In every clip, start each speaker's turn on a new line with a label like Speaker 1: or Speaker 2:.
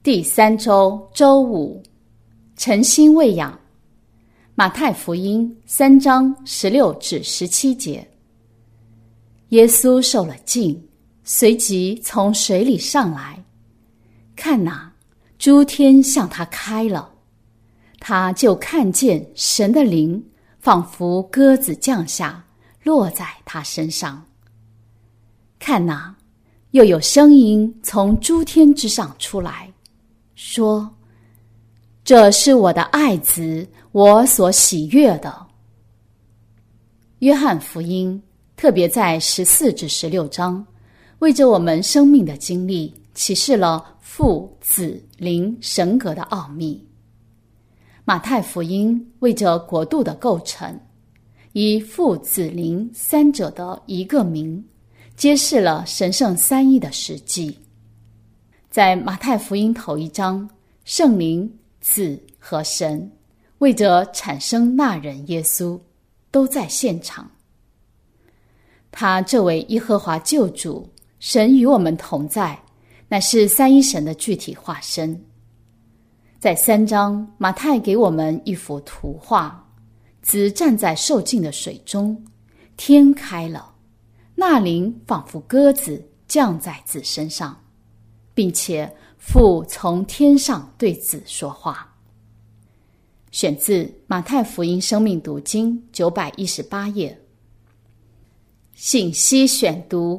Speaker 1: 第3周周五，晨星喂养。马太福音3章16至17节。耶稣受了浸，随即从水里上来，看哪，诸天向他开了，他就看见神的灵仿佛鸽子降下，落在他身上。看哪，又有声音从诸天之上出来，说：这是我的爱子，我所喜悦的。约翰福音特别在14至16章，为着我们生命的经历，启示了父、子、灵神格的奥秘。马太福音为着国度的构成，以父、子、灵三者的一个名，揭示了神圣三一的实际。在马太福音头1章，圣灵、子和神为着产生那人耶稣都在现场。他这位耶和华救主，神与我们同在，乃是三一神的具体化身。在3章，马太给我们一幅图画，子站在受浸的水中，天开了，那灵仿佛鸽子降在子身上，并且父从天上对子说话。选自马太福音生命读经918页。信息选读。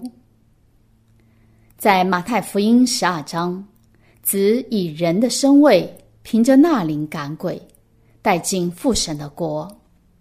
Speaker 1: 在马太福音12章，子以人的身位，凭着那灵赶鬼，带进父神的国。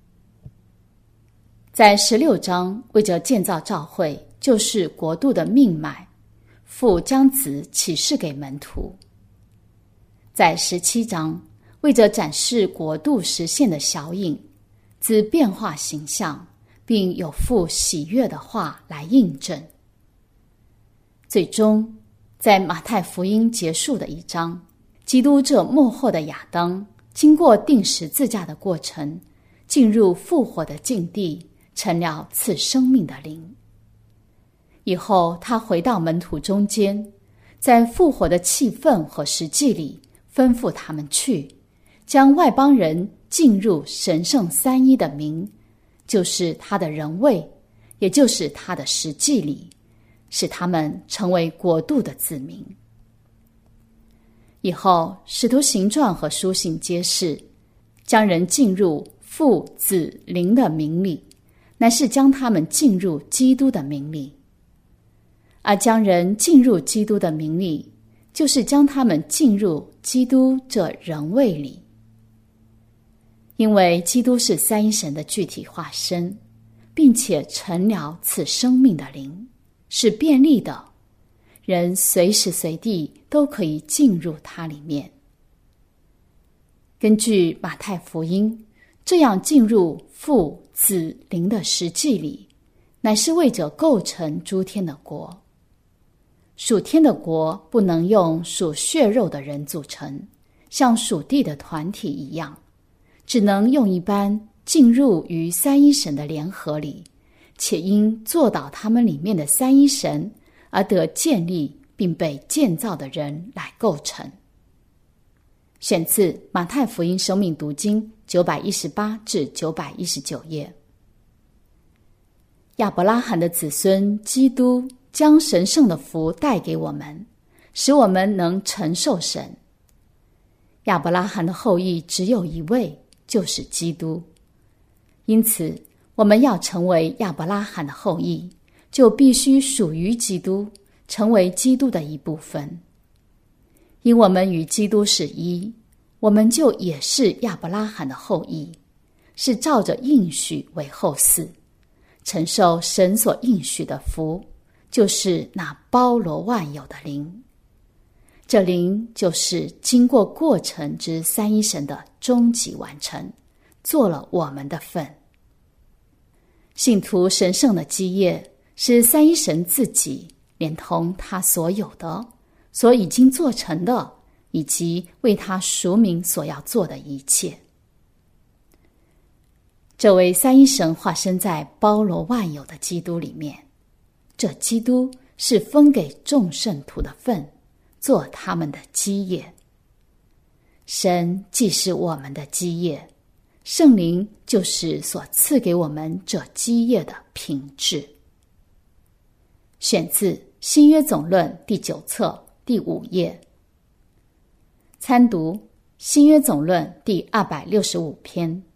Speaker 1: 在16章，为着建造教会，就是国度的命脉，父将子启示给门徒。在17章，为着展示国度实现的小影，子变化形象，并有父喜悦的话来印证。最终，在马太福音结束的1章，基督这末后的亚当，经过钉十字架的过程，进入复活的境地，成了赐生命的灵。以后他回到门徒中间，在复活的气氛和实际里，吩咐他们去，将外邦人进入神圣三一的名，就是他的人位，也就是他的实际里，使他们成为国度的子民。以后使徒行传和书信揭示，将人进入父、子、灵的名里，乃是将他们进入基督的名里。而将人进入基督的名里，就是将他们进入基督这人位里。因为基督是三一神的具体化身，并且成了赐生命的灵，是便利的，人随时随地都可以进入它里面。根据马太福音，这样进入父、子、灵的实际里，乃是为着构成诸天的国。属天的国不能用属血肉的人组成，像属地的团体一样，只能用一般进入于三一神的联合里，且因做倒他们里面的三一神而得建立并被建造的人来构成。选自马太福音生命读经918至919页。亚伯拉罕的子孙基督将神圣的福带给我们，使我们能承受神。亚伯拉罕的后裔只有一位，就是基督。因此，我们要成为亚伯拉罕的后裔，就必须属于基督，成为基督的一部分。因我们与基督是一，我们就也是亚伯拉罕的后裔，是照着应许为后嗣，承受神所应许的福，就是那包罗万有的灵。这灵就是经过过程之三一神的终极完成，做了我们的份。信徒神圣的基业是三一神自己连同他所有的，所已经做成的，以及为他赎民所要做的一切。这位三一神化身在包罗万有的基督里面，这基督是分给众圣徒的份， 做他们的基业。神既是我们的基业，圣灵就是所赐给我们这基业的品质。选自新约总论第9册第5页。参读新约总论第265篇。